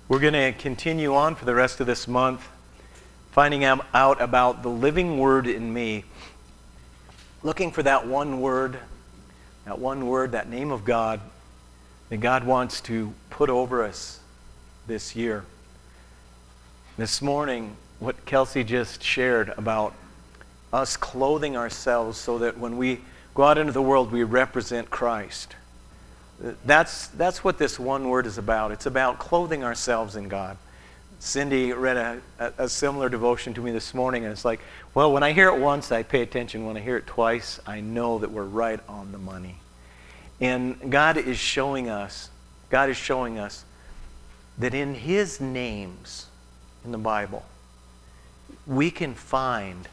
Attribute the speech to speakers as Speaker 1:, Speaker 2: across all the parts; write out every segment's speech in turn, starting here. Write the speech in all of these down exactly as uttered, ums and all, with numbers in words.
Speaker 1: We're going to continue on for the rest of this month, finding out about the living word in me, looking for that one word, that one word, that name of God that God wants to put over us this year. This morning, what Kelsey just shared about us clothing ourselves so that when we go out into the world, we represent Christ. That's, that's what this one word is about. It's about clothing ourselves in God. Cindy read a, a, a similar devotion to me this morning, and it's like, well, when I hear it once, I pay attention. When I hear it twice, I know that we're right on the money. And God is showing us, God is showing us that in His names in the Bible, we can find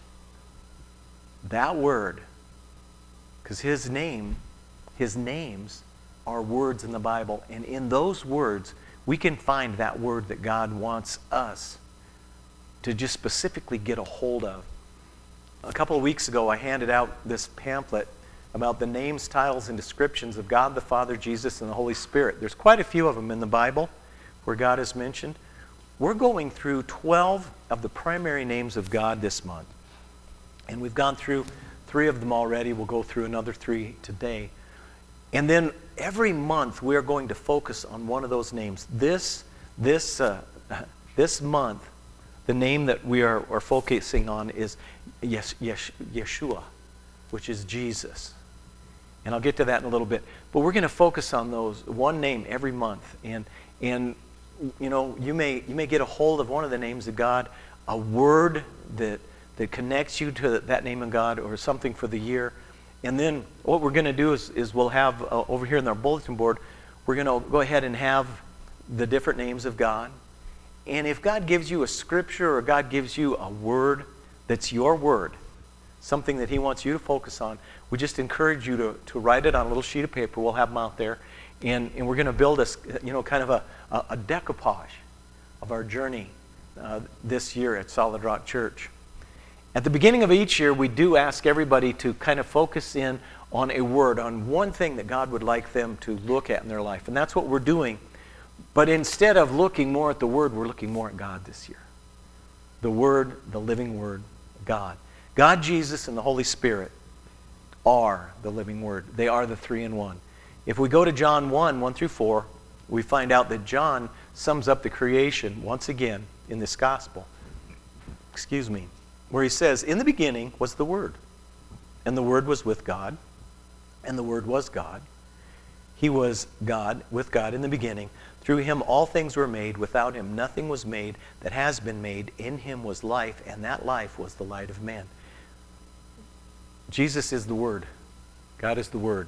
Speaker 1: that word, because His name, His names are words in the Bible, and in those words, we can find that word that God wants us to just specifically get a hold of. A couple of weeks ago, I handed out this pamphlet about the names, titles, and descriptions of God the Father, Jesus, and the Holy Spirit. There's quite a few of them in the Bible where God is mentioned. We're going through twelve of the primary names of God this month. And we've gone through three of them already. We'll go through another three today. And then every month we are going to focus on one of those names. This, this, uh, this month, the name that we are, are focusing on is yes, yes, Yeshua, which is Jesus. And I'll get to that in a little bit. But we're going to focus on those, one name every month. And, and you know, you may, you may get a hold of one of the names of God, a word that, that connects you to that name of God, or something for the year. And then what we're going to do is, is we'll have, uh, over here in our bulletin board, we're going to go ahead and have the different names of God. And if God gives you a scripture or God gives you a word that's your word, something that He wants you to focus on, we just encourage you to, to write it on a little sheet of paper. We'll have them out there. And, and we're going to build a, you know, kind of a, a, a decoupage of our journey uh, this year at Solid Rock Church. At the beginning of each year, we do ask everybody to kind of focus in on a word, on one thing that God would like them to look at in their life. And that's what we're doing. But instead of looking more at the word, we're looking more at God this year. The word, the living word, God. God, Jesus, and the Holy Spirit are the living word. They are the three in one. If we go to John one, one through four, we find out that John sums up the creation once again in this gospel. Excuse me. Where he says, in the beginning was the Word, and the Word was with God, and the Word was God. He was God, with God in the beginning. Through Him all things were made. Without Him nothing was made that has been made. In Him was life, and that life was the light of man. Jesus is the Word. God is the Word.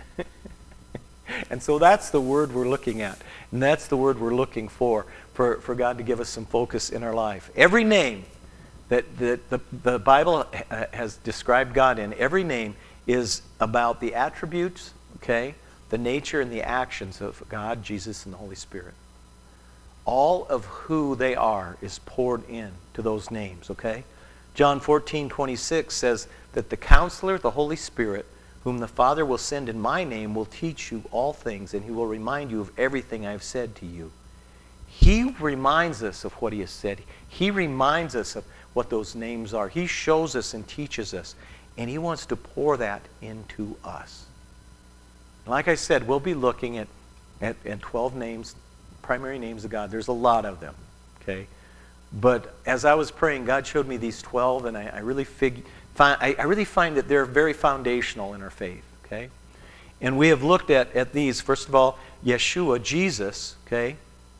Speaker 1: And so that's the word we're looking at. And that's the word we're looking for, for, for God to give us some focus in our life. Every name that the, the, the Bible has described God in, every name is about the attributes, okay, the nature and the actions of God, Jesus, and the Holy Spirit. All of who they are is poured in to those names, okay? John fourteen twenty-six says that the Counselor, the Holy Spirit, whom the Father will send in my name, will teach you all things, and He will remind you of everything I have said to you. He reminds us of what He has said. He reminds us of what those names are. He shows us and teaches us, and He wants to pour that into us. Like I said, we'll be looking at, at, at twelve names, primary names of God. There's a lot of them, okay? But as I was praying, God showed me these twelve, and I, I really fig, find, I, I really find that they're very foundational in our faith, okay? And we have looked at, at these. First of all, Yeshua, Jesus, okay?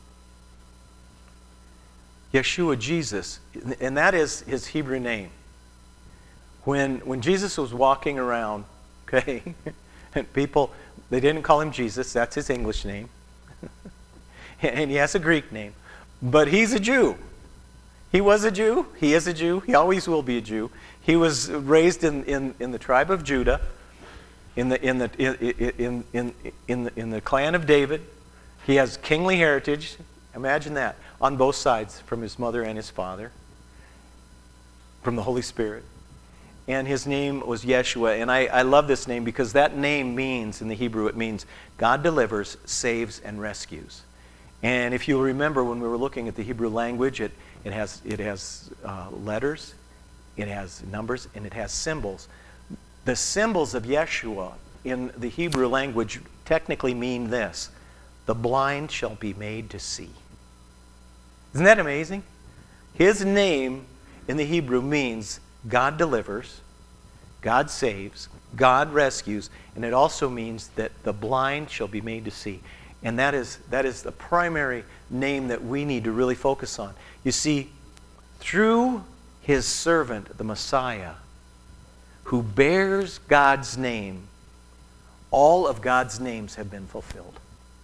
Speaker 1: Yeshua, Jesus, and that is His Hebrew name. When, when Jesus was walking around, okay, and people, they didn't call Him Jesus, that's His English name. And He has a Greek name. But He's a Jew. He was a Jew. He is a Jew. He always will be a Jew. He was raised in, in, in the tribe of Judah, in the, in, the, in, in, in, the, in the clan of David. He has kingly heritage. Imagine that. On both sides, from his mother and his father, from the Holy Spirit. And his name was Yeshua. And I, I love this name because that name means, in the Hebrew, it means God delivers, saves, and rescues. And if you'll remember, when we were looking at the Hebrew language, it, it has, it has uh, letters, it has numbers, and it has symbols. The symbols of Yeshua in the Hebrew language technically mean this: the blind shall be made to see. Isn't that amazing? His name in the Hebrew means God delivers, God saves, God rescues, and it also means that the blind shall be made to see. And that is, that is the primary name that we need to really focus on. You see, through his servant, the Messiah, who bears God's name, all of God's names have been fulfilled.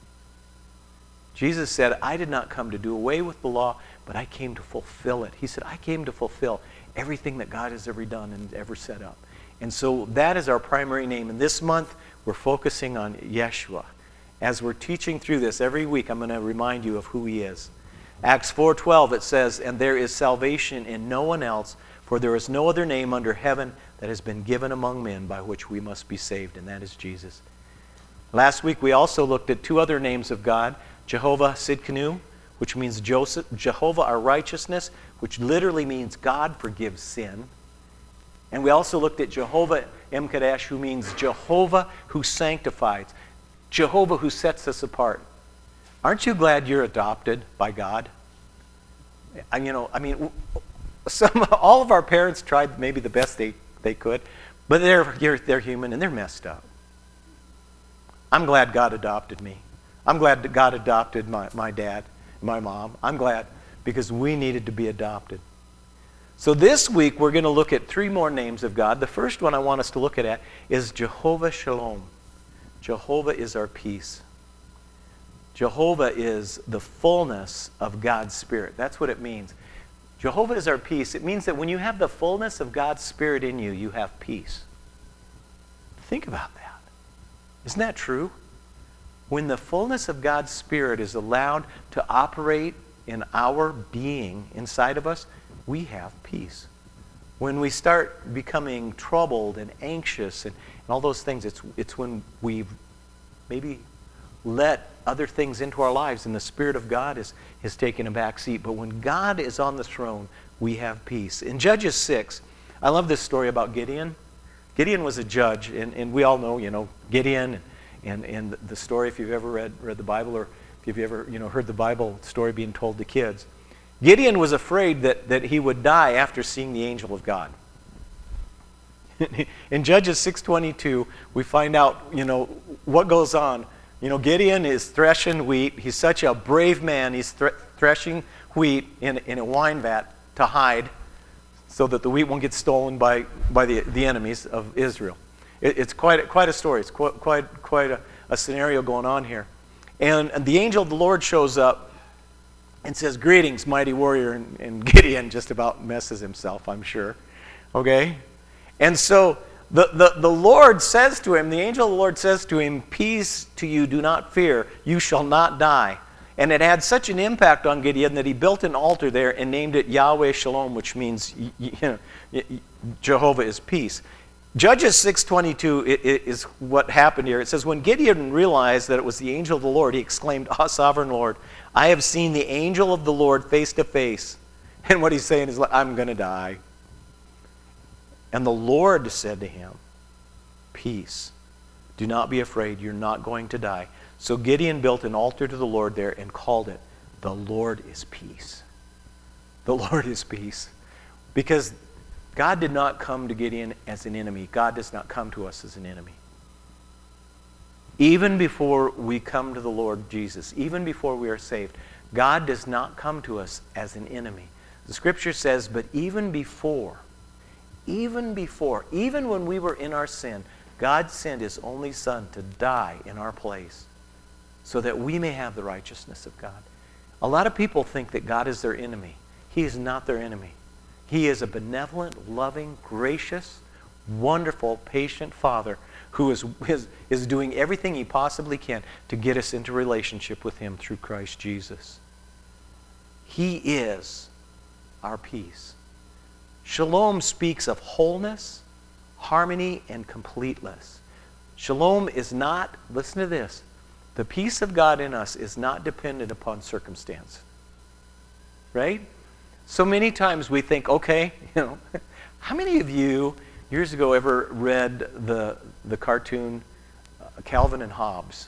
Speaker 1: Jesus said, I did not come to do away with the law, but I came to fulfill it. He said, I came to fulfill everything that God has ever done and ever set up. And so that is our primary name. And this month, we're focusing on Yeshua. As we're teaching through this every week, I'm going to remind you of who he is. Acts four twelve, it says, and there is salvation in no one else, for there is no other name under heaven that has been given among men by which we must be saved, and that is Jesus. Last week, we also looked at two other names of God: Jehovah Sidkenu, which means Joseph, Jehovah our righteousness, which literally means God forgives sin. And we also looked at Jehovah Emkadesh, who means Jehovah who sanctifies, Jehovah who sets us apart. Aren't you glad you're adopted by God? And, you know, I mean, some, all of our parents tried maybe the best they, they could, but they're, they're, they're human and they're messed up. I'm glad God adopted me. I'm glad that God adopted my, my dad, my mom. I'm glad, because we needed to be adopted. So this week we're going to look at three more names of God. The first one I want us to look at is Jehovah Shalom. Jehovah is our peace. Jehovah is the fullness of God's Spirit. That's what it means. Jehovah is our peace. It means that when you have the fullness of God's Spirit in you, you have peace. Think about that. Isn't that true? When the fullness of God's Spirit is allowed to operate in our being inside of us, we have peace. When we start becoming troubled and anxious and, and all those things, it's, it's when we've maybe let other things into our lives and the Spirit of God is, is taking a back seat. But when God is on the throne, we have peace. In Judges six, I love this story about Gideon. Gideon was a judge, and, and we all know, you know, Gideon and, and the story, if you've ever read, read the Bible, or if you've ever, you know, heard the Bible story being told to kids. Gideon was afraid that, that he would die after seeing the angel of God. In Judges six twenty-two, we find out, you know, what goes on. You know, Gideon is threshing wheat. He's such a brave man. He's thre- threshing wheat in, in a wine vat to hide so that the wheat won't get stolen by, by the, the enemies of Israel. It, it's quite, quite a story. It's quite, quite, quite a, a scenario going on here. And, and the angel of the Lord shows up and says, "Greetings, mighty warrior." And, and Gideon just about messes himself, I'm sure. Okay? And so the, the, the Lord says to him, the angel of the Lord says to him, "Peace to you, do not fear. You shall not die." And it had such an impact on Gideon that he built an altar there and named it Yahweh Shalom, which means, you know, Jehovah is peace. Judges six twenty-two is what happened here. It says, when Gideon realized that it was the angel of the Lord, he exclaimed, "Ah, sovereign Lord, I have seen the angel of the Lord face to face." And what he's saying is, I'm going to die. And the Lord said to him, "Peace. Do not be afraid. You're not going to die." So Gideon built an altar to the Lord there and called it, "The Lord is Peace." The Lord is peace. Because God did not come to Gideon as an enemy. God does not come to us as an enemy. Even before we come to the Lord Jesus, even before we are saved, God does not come to us as an enemy. The Scripture says, but even before, even before, even when we were in our sin, God sent His only Son to die in our place so that we may have the righteousness of God. A lot of people think that God is their enemy. He is not their enemy. He is a benevolent, loving, gracious, wonderful, patient Father who is, is, is doing everything He possibly can to get us into relationship with Him through Christ Jesus. He is our peace. Shalom speaks of wholeness, harmony, and completeness. Shalom is not, listen to this, The peace of God in us is not dependent upon circumstance. Right? So many times we think, okay, you know, how many of you years ago ever read the the cartoon uh, Calvin and Hobbes?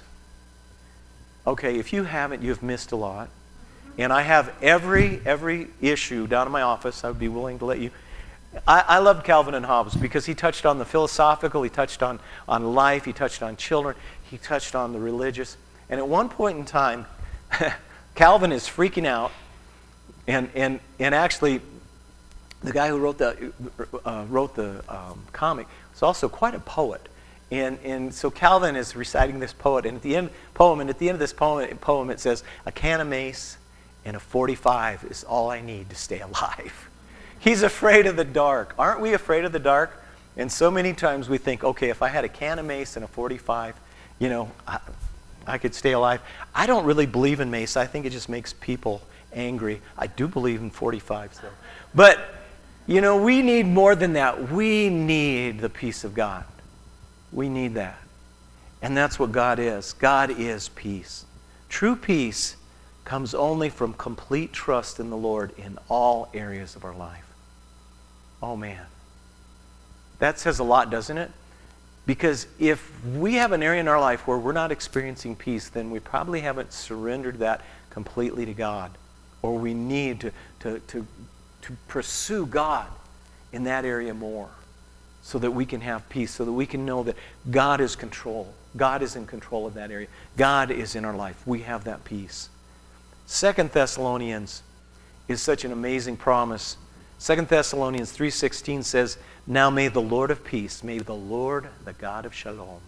Speaker 1: Okay, if you haven't, you've missed a lot. And I have every every issue down in my office. I would be willing to let you. I, I loved Calvin and Hobbes because he touched on the philosophical, he touched on, on life, he touched on children, he touched on the religious. And at one point in time, Calvin is freaking out, and and and actually, the guy who wrote the uh, wrote the um, comic was also quite a poet. And and so Calvin is reciting this poet, and at the end poem, and at the end of this poem, poem it says, "A can of mace and a forty-five is all I need to stay alive." He's afraid of the dark. Aren't we afraid of the dark? And so many times we think, okay, if I had a can of mace and a forty-five, you know, I, I could stay alive. I don't really believe in mace. I think it just makes people angry. I do believe in forty-fives, though. But, you know, we need more than that. We need the peace of God. We need that. And that's what God is. God is peace. True peace comes only from complete trust in the Lord in all areas of our life. Oh, man. That says a lot, doesn't it? Because if we have an area in our life where we're not experiencing peace, then we probably haven't surrendered that completely to God. Or we need to, to, to, to pursue God in that area more so that we can have peace, so that we can know that God is control. God is in control of that area. God is in our life. We have that peace. Second Thessalonians is such an amazing promise. Second Thessalonians three sixteen says, "Now may the Lord of peace, may the Lord, the God of shalom,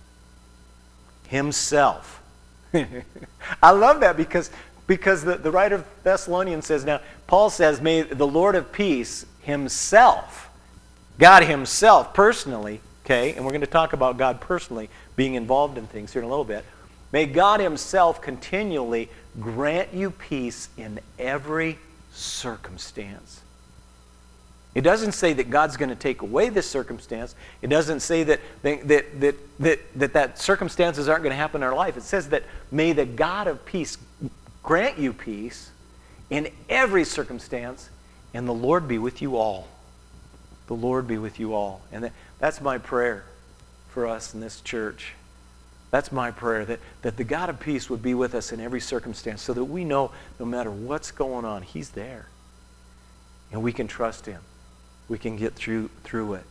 Speaker 1: himself." I love that because, because the, the writer of Thessalonians says, now, Paul says, may the Lord of peace himself, God himself personally, okay, and we're going to talk about God personally being involved in things here in a little bit. May God himself continually grant you peace in every circumstance. It doesn't say that God's going to take away this circumstance. It doesn't say that that, that, that, that, that, that circumstances aren't going to happen in our life. It says that may the God of peace grant you peace in every circumstance, and the Lord be with you all. The Lord be with you all. And that, that's my prayer for us in this church. That's my prayer, that, that the God of peace would be with us in every circumstance so that we know no matter what's going on, he's there. And we can trust him. We can get through through it.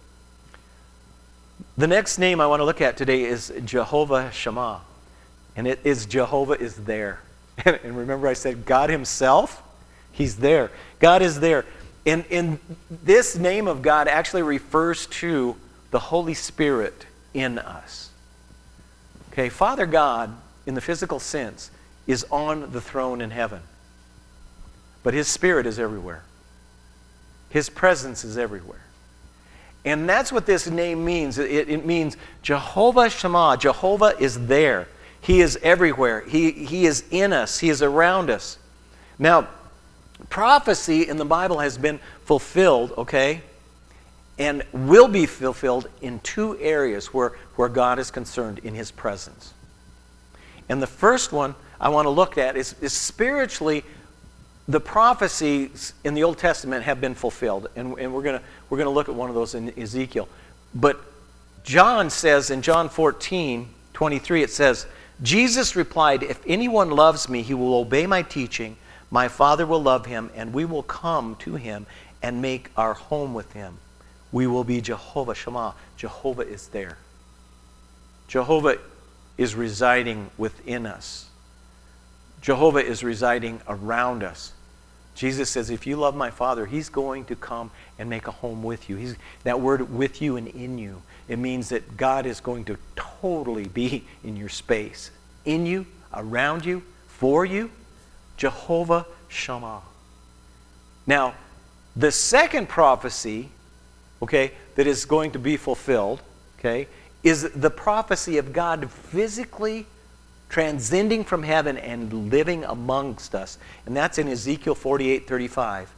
Speaker 1: The next name I want to look at today is Jehovah Shammah. And it is Jehovah is there. And remember I said God himself, he's there. God is there. And, and this name of God actually refers to the Holy Spirit in us. Okay, Father God, in the physical sense, is on the throne in heaven. But his Spirit is everywhere. His presence is everywhere. And that's what this name means. It, it means Jehovah Shammah. Jehovah is there. He is everywhere. He, he is in us. He is around us. Now, prophecy in the Bible has been fulfilled, okay, and will be fulfilled in two areas where, where God is concerned in his presence. And the first one I want to look at is, is spiritually, the prophecies in the Old Testament have been fulfilled, and, and we're going to we're going to look at one of those in Ezekiel. But John says in John fourteen twenty-three, it says, Jesus replied, "If anyone loves me, he will obey my teaching. My Father will love him, and we will come to him and make our home with him. We will be Jehovah Shammah." Jehovah is there. Jehovah is residing within us. Jehovah is residing around us. Jesus says, if you love my Father, he's going to come and make a home with you. He's, that word with you and in you, it means that God is going to totally be in your space. In you, around you, for you. Jehovah Shammah. Now, the second prophecy, okay, that is going to be fulfilled, okay, is the prophecy of God physically transcending from heaven and living amongst us. And that's in Ezekiel forty-eight thirty-five,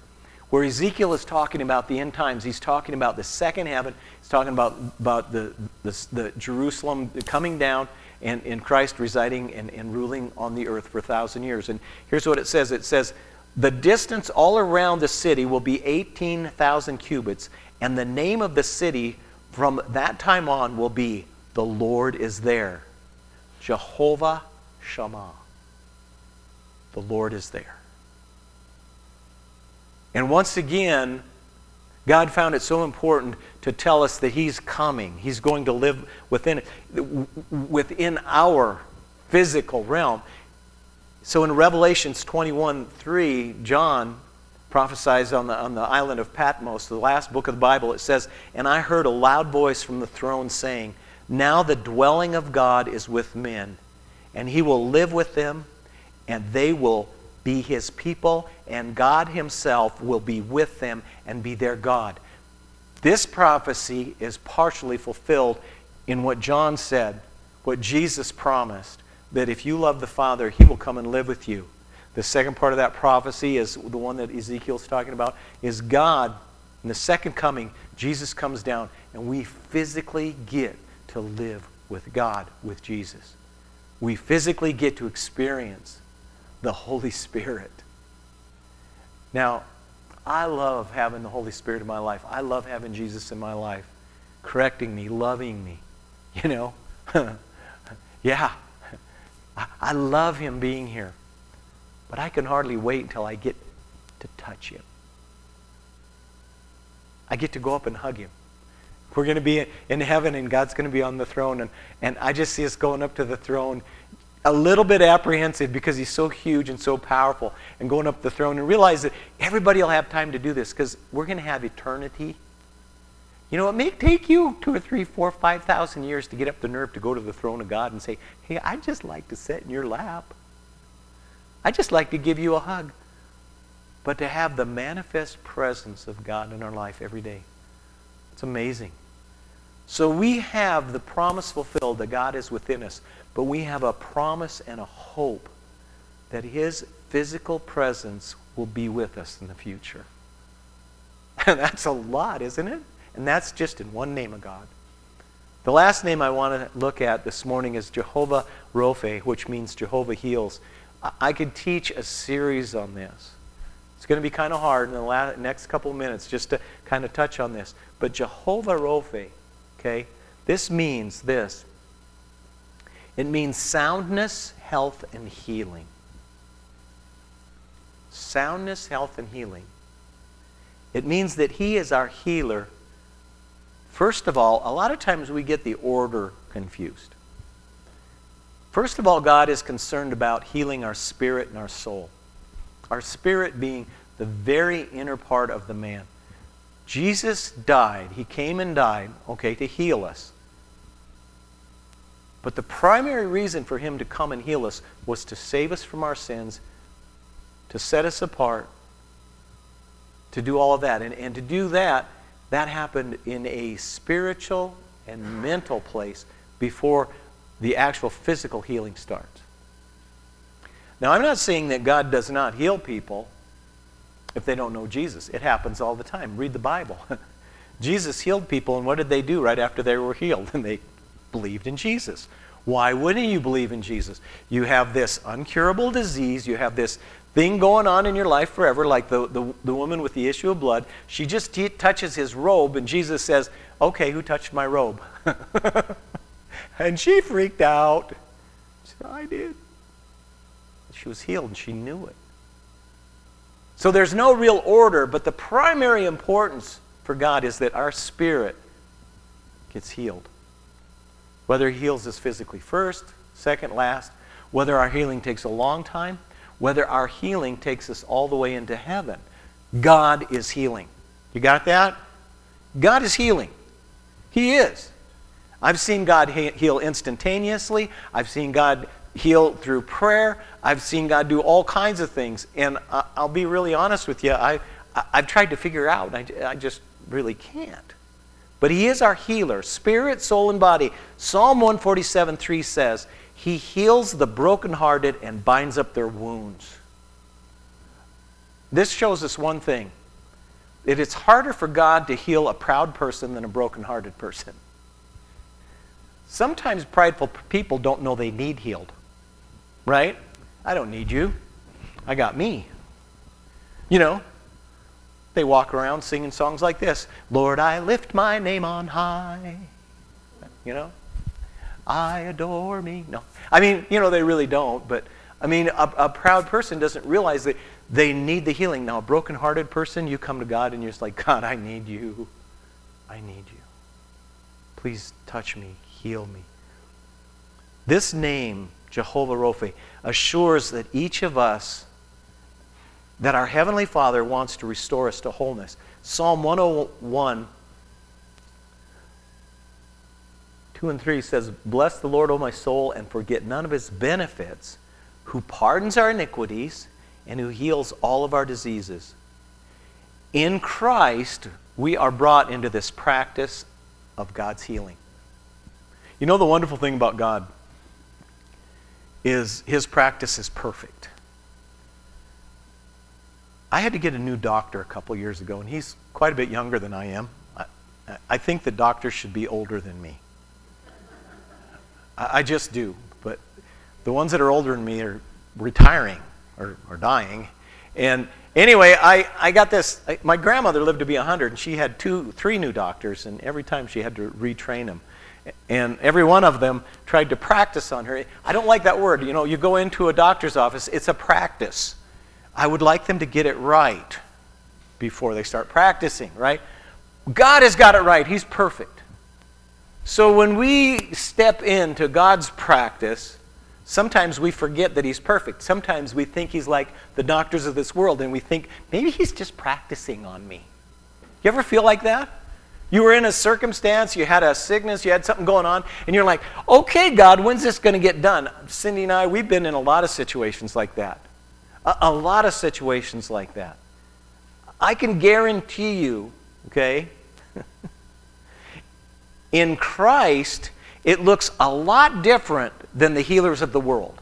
Speaker 1: where Ezekiel is talking about the end times. He's talking about the second heaven. He's talking about, about the, the, the Jerusalem coming down and, and Christ residing and, and ruling on the earth for a thousand years. And here's what it says. It says, the distance all around the city will be eighteen thousand cubits, and the name of the city from that time on will be, the Lord is there. Jehovah Shammah. The Lord is there. And once again, God found it so important to tell us that He's coming. He's going to live within, within our physical realm. So in Revelations twenty-one three, John prophesies on the, on the island of Patmos, the last book of the Bible. It says, and I heard a loud voice from the throne saying, now the dwelling of God is with men, and He will live with them, and they will be His people, and God Himself will be with them and be their God. This prophecy is partially fulfilled in what John said, what Jesus promised, that if you love the Father, He will come and live with you. The second part of that prophecy is the one that Ezekiel's talking about, is God, in the second coming, Jesus comes down, and we physically get to live with God, with Jesus. We physically get to experience the Holy Spirit. Now, I love having the Holy Spirit in my life. I love having Jesus in my life, correcting me, loving me. You know? Yeah. I love Him being here. But I can hardly wait until I get to touch Him. I get to go up and hug Him. We're going to be in heaven and God's going to be on the throne. And, and I just see us going up to the throne a little bit apprehensive because He's so huge and so powerful, and going up the throne and realize that everybody will have time to do this because we're going to have eternity. You know, it may take you two or three, four, five thousand years to get up the nerve to go to the throne of God and say, hey, I'd just like to sit in your lap. I'd just like to give you a hug. But to have the manifest presence of God in our life every day, it's amazing. So we have the promise fulfilled that God is within us, but we have a promise and a hope that His physical presence will be with us in the future. And that's a lot, isn't it? And that's just in one name of God. The last name I want to look at this morning is Jehovah Rophe, which means Jehovah heals. I could teach a series on this. It's going to be kind of hard in the last, next couple of minutes just to kind of touch on this. But Jehovah Rophe, okay, this means this. It means soundness, health, and healing. Soundness, health, and healing. It means that He is our healer. First of all, a lot of times we get the order confused. First of all, God is concerned about healing our spirit and our soul. Our spirit being the very inner part of the man. Jesus died. He came and died, okay, to heal us. But the primary reason for Him to come and heal us was to save us from our sins, to set us apart, to do all of that. And, and to do that, that happened in a spiritual and mental place before the actual physical healing starts. Now, I'm not saying that God does not heal people if they don't know Jesus. It happens all the time. Read the Bible. Jesus healed people, and what did they do right after they were healed? And they believed in Jesus. Why wouldn't you believe in Jesus? You have this uncurable disease. You have this thing going on in your life forever, like the, the, the woman with the issue of blood. She just t- touches His robe, and Jesus says, okay, who touched my robe? And she freaked out. She said, I did. She was healed, and she knew it. So there's no real order, but the primary importance for God is that our spirit gets healed. Whether He heals us physically first, second, last, whether our healing takes a long time, whether our healing takes us all the way into heaven, God is healing. You got that? God is healing. He is. I've seen God he- heal instantaneously. I've seen God heal through prayer. I've seen God do all kinds of things. And I- I'll be really honest with you. I, I- I've tried to figure out, and I, I just really can't. But He is our healer, spirit, soul, and body. Psalm one forty-seven three says, He heals the brokenhearted and binds up their wounds. This shows us one thing. that it's harder for God to heal a proud person than a brokenhearted person. Sometimes prideful people don't know they need healed. Right? I don't need you. I got me. You know, they walk around singing songs like this. Lord, I lift my name on high. You know? I adore me. No. I mean, you know, they really don't. But, I mean, a, a proud person doesn't realize that they need the healing. Now, a brokenhearted person, you come to God and you're just like, God, I need you. I need you. Please touch me. Heal me. This name, Jehovah Rophe, assures that each of us, that our Heavenly Father wants to restore us to wholeness. Psalm one oh one, two and three says, Bless the Lord, O my soul, and forget none of his benefits, who pardons our iniquities and who heals all of our diseases. In Christ, we are brought into this practice of God's healing. You know the wonderful thing about God is his practice is perfect. I had to get a new doctor a couple years ago, and he's quite a bit younger than I am. I, I think that doctors should be older than me. I, I just do. But the ones that are older than me are retiring or, or dying. And anyway, I, I got this. I, my grandmother lived to be one hundred, and she had two, three new doctors, and every time she had to retrain them. And every one of them tried to practice on her. I don't like that word. You know, you go into a doctor's office, it's a practice. I would like them to get it right before they start practicing, right? God has got it right. He's perfect. So when we step into God's practice, sometimes we forget that he's perfect. Sometimes we think he's like the doctors of this world, and we think, maybe he's just practicing on me. You ever feel like that? You were in a circumstance, you had a sickness, you had something going on, and you're like, okay, God, when's this going to get done? Cindy and I, we've been in a lot of situations like that. A, a lot of situations like that. I can guarantee you, okay, in Christ, it looks a lot different than the healers of the world.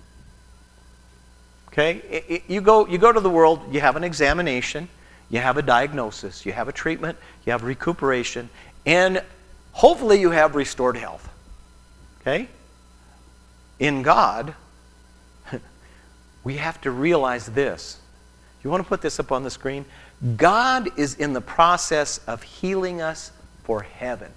Speaker 1: Okay? It, it, you go, you go to the world, you have an examination, you have a diagnosis, you have a treatment, you have recuperation, and hopefully you have restored health. Okay? In God, we have to realize this. You want to put this up on the screen? God is in the process of healing us for heaven.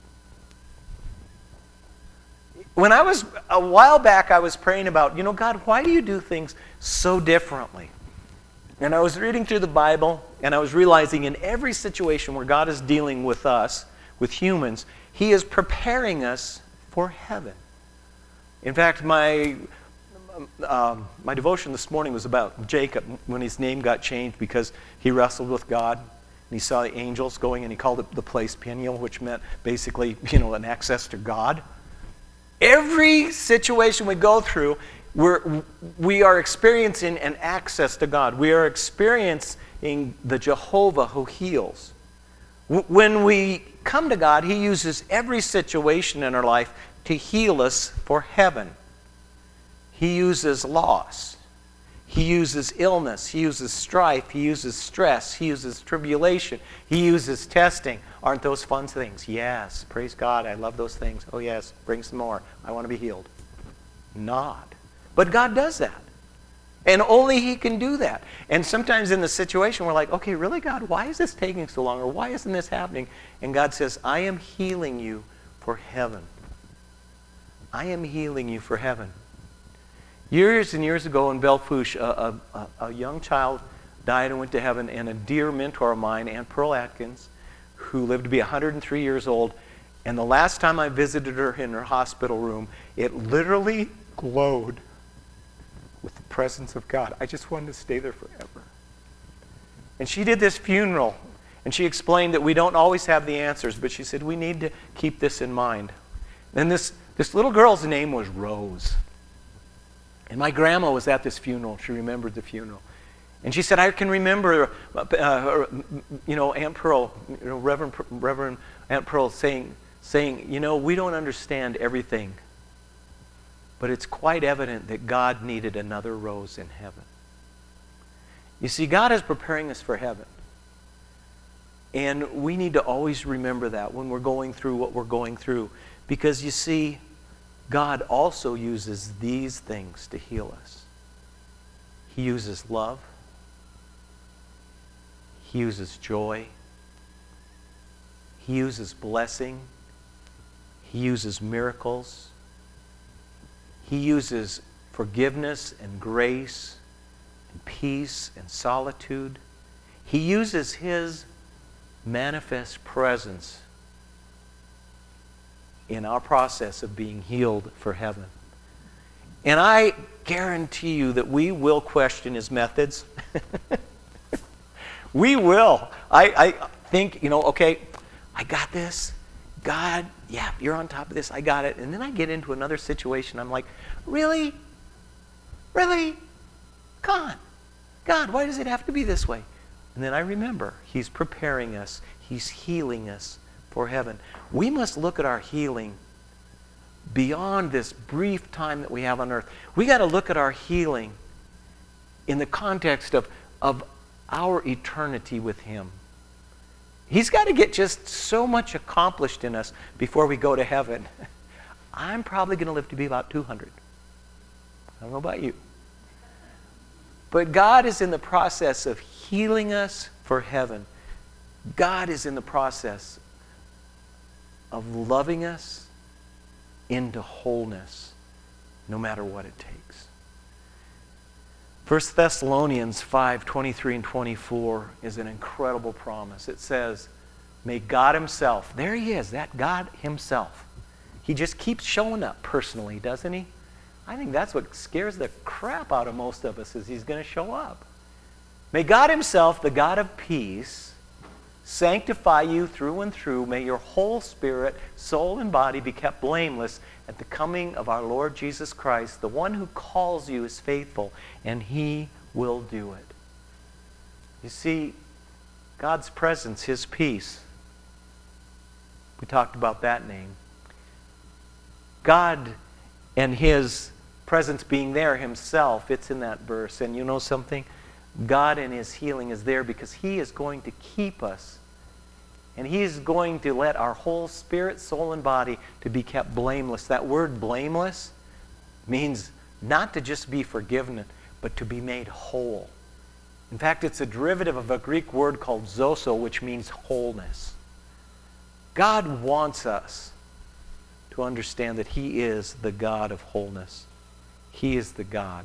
Speaker 1: When I was, a while back, I was praying about, you know, God, why do you do things so differently? And I was reading through the Bible, and I was realizing in every situation where God is dealing with us, with humans, he is preparing us for heaven. In fact, my um, my devotion this morning was about Jacob when his name got changed because he wrestled with God, and he saw the angels going, and he called it the place Peniel, which meant basically, you know, an access to God. Every situation we go through, We're, we are experiencing an access to God. We are experiencing the Jehovah who heals. When we come to God, he uses every situation in our life to heal us for heaven. He uses loss. He uses illness. He uses strife. He uses stress. He uses tribulation. He uses testing. Aren't those fun things? Yes. Praise God. I love those things. Oh yes. Bring some more. I want to be healed. Not. But God does that. And only he can do that. And sometimes in the situation we're like, okay, really, God, why is this taking so long? Or why isn't this happening? And God says, I am healing you for heaven. I am healing you for heaven. Years and years ago in Belle Fourche, a, a, a young child died and went to heaven, and a dear mentor of mine, Aunt Pearl Atkins, who lived to be one hundred three years old, and the last time I visited her in her hospital room, it literally glowed with the presence of God. I just wanted to stay there forever. And she did this funeral, and she explained that we don't always have the answers, but she said we need to keep this in mind. And this, this little girl's name was Rose. And my grandma was at this funeral. She remembered the funeral. And she said, I can remember, uh, you know, Aunt Pearl, you know, Reverend, Reverend Aunt Pearl saying, saying, you know, we don't understand everything, but it's quite evident that God needed another Rose in heaven. You see, God is preparing us for heaven. And we need to always remember that when we're going through what we're going through. Because you see, God also uses these things to heal us. He uses love. He uses joy. He uses blessing. He uses miracles. He uses forgiveness and grace and peace and solitude. He uses His manifest presence in our process of being healed for heaven. And I guarantee you that we will question His methods. We will. I, I think, you know, okay, I got this. God, yeah, you're on top of this. I got it. And then I get into another situation. I'm like, really? Really? Come on. God, why does it have to be this way? And then I remember He's preparing us. He's healing us for heaven. We must look at our healing beyond this brief time that we have on earth. We got to look at our healing in the context of, of our eternity with Him. He's got to get just so much accomplished in us before we go to heaven. I'm probably going to live to be about two hundred. I don't know about you. But God is in the process of healing us for heaven. God is in the process of loving us into wholeness, no matter what it takes. First Thessalonians five, twenty-three and twenty-four is an incredible promise. It says, may God Himself, there He is, that God Himself. He just keeps showing up personally, doesn't He? I think that's what scares the crap out of most of us, is He's going to show up. May God Himself, the God of peace, sanctify you through and through. May your whole spirit, soul, and body be kept blameless at the coming of our Lord Jesus Christ. The one who calls you is faithful, and He will do it. You see, God's presence, His peace. We talked about that name. God and His presence being there Himself, it's in that verse. And you know something? God and His healing is there because He is going to keep us. And He is going to let our whole spirit, soul, and body to be kept blameless. That word blameless means not to just be forgiven, but to be made whole. In fact, it's a derivative of a Greek word called zozo, which means wholeness. God wants us to understand that He is the God of wholeness. He is the God.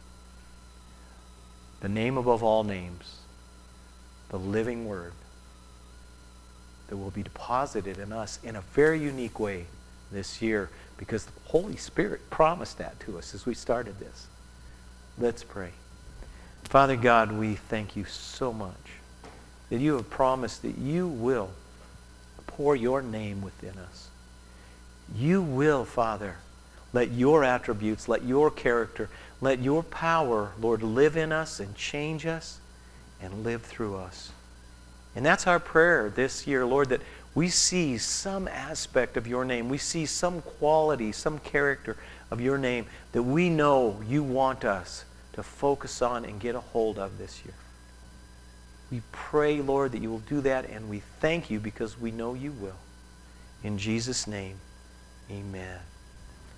Speaker 1: The name above all names. The living Word that will be deposited in us in a very unique way this year, because the Holy Spirit promised that to us as we started this. Let's pray. Father God, we thank You so much that You have promised that You will pour Your name within us. You will, Father, let Your attributes, let Your character, let Your power, Lord, live in us and change us and live through us. And that's our prayer this year, Lord, that we see some aspect of Your name. We see some quality, some character of Your name that we know You want us to focus on and get a hold of this year. We pray, Lord, that You will do that, and we thank You because we know You will. In Jesus' name, amen.